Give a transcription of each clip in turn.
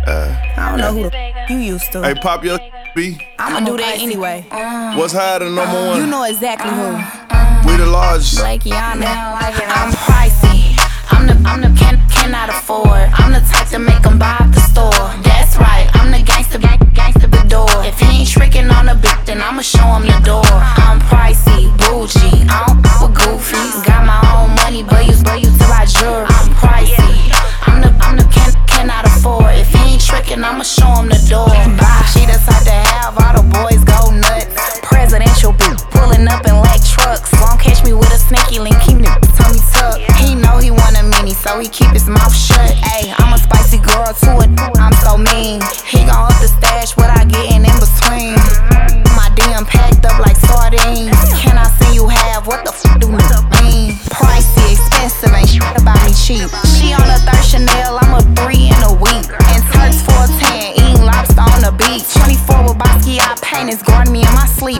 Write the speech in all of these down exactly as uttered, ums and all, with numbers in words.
Uh, I don't know who the f you used to. hey, pop your B. I'ma do that anyway. What's higher than number one? You know exactly who. We the largest. Blakey, I know. I'm pricey. I'm the, I'm the can, cannot afford. I'm the type to make them buy at the store. That's right, I'm the gangster, gang, gangster door. If he ain't tricking on a bitch, then I'ma show him the door. I'm pricey, bougie, I don't f with goofies. Got my own money, but you, but you to buy jewelry. I'm pricey. I'm the, I'm the can, cannot afford. If he ain't tricking, I'ma show him the door. Bye. She the type to have all the boys go nuts. Presidential beat, pulling up in leg trucks. Won't catch me with a sneaky link, keep the tummy tucked. He know he want a mini, so he keep his mouth shut. Ayy, I'm a spicy girl too, I'm so mean. He gon' up the stash, what I gettin' in between. My D M packed up like sardines. Can I see you have, what the f do niggas mean? Pricey, expensive, ain't shit about me cheap. She on a third Chanel, I'm a three in a week. And Turks for a ten, eating lobster on the beach. twenty-four with Basquiat paintings, guarding me in my sleep.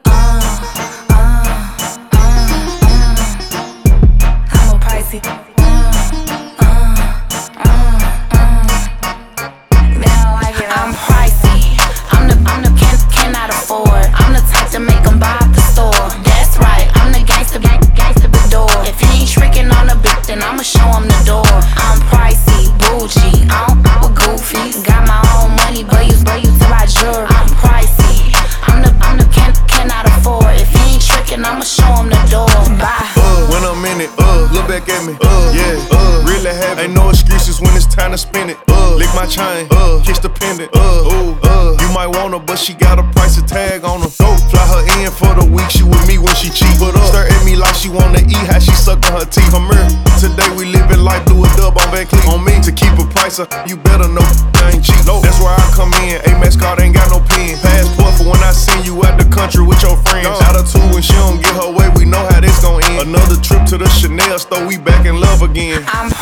I'm pricey. I'm the, I'm the can, cannot afford. I'm the type to make them buy at the store. That's right, I'm the gangster, gang, gangster door. If he ain't tricking on a bitch, then I'ma show him the door. I'm pricey, bougie, I don't f with goofies. Got my own money, but you, but you to buy jewelry. I'm pricey. I'm the, I'm the can, cannot afford. If he ain't tricking, I'ma show him the door. Bye. Uh, when I'm in it, uh, look back at me, uh, yeah, uh, really have it. Ain't no excuses when it's time to spend it. Uh, lick my chain, uh, kiss the pendant, uh, ooh, uh, you might want her, but she got a price to tag on her. Go, fly her in for the week, she with me when she cheap. But up, stare at me like she wanna eat, how she sucking her teeth. I'm here, today we living life, do a dub on Van Cleef. On me, to keep a price up, you better know I ain't cheap. No, that's where I come in, Amex card ain't got no pen. Passport for when I send you out the country with your friends. Out of two when she don't get her way, we know how this gon' end. Another trip to the Chanel store, we back in love again. I'm